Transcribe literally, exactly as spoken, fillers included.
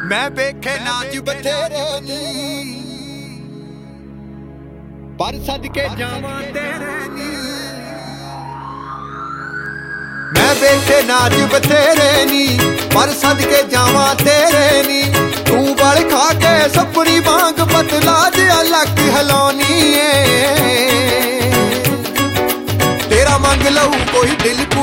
मैं वेखे नाच बथेरे नी पर सदके जावां तेरे नी। मैं वेखे नाच बथेरे नी पर सदके जावां तेरे नी। तू बल खा के सपनी वांग पतला जिहा लक हिलाउनी है। तेरा मंग लऊ कोई दिल को